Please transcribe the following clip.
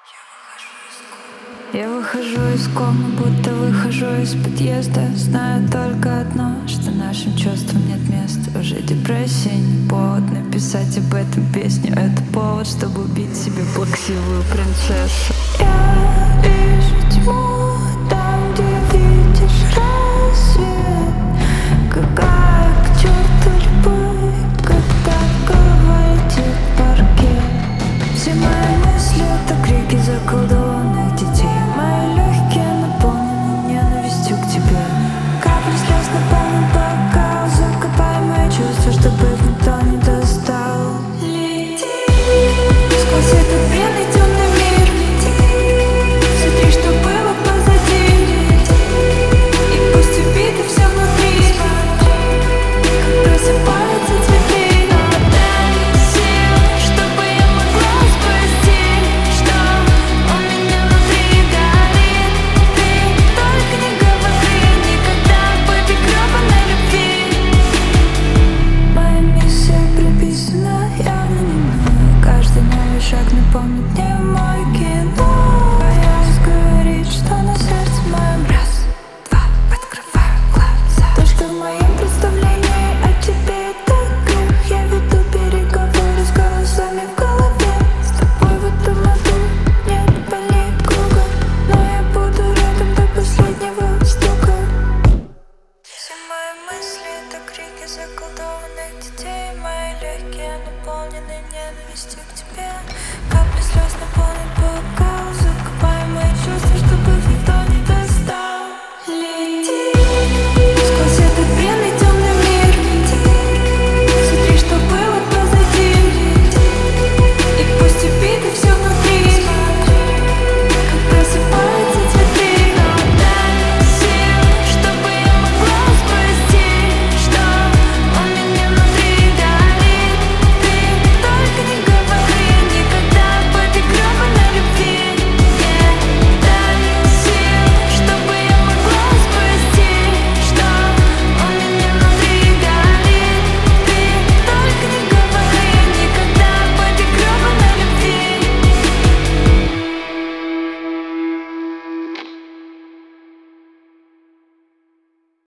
Я выхожу из комы, будто выхожу из подъезда. Знаю только одно, что нашим чувствам нет места. Уже депрессия не повод написать об этом песню. Это повод, чтобы убить себе плаксивую принцессу. Я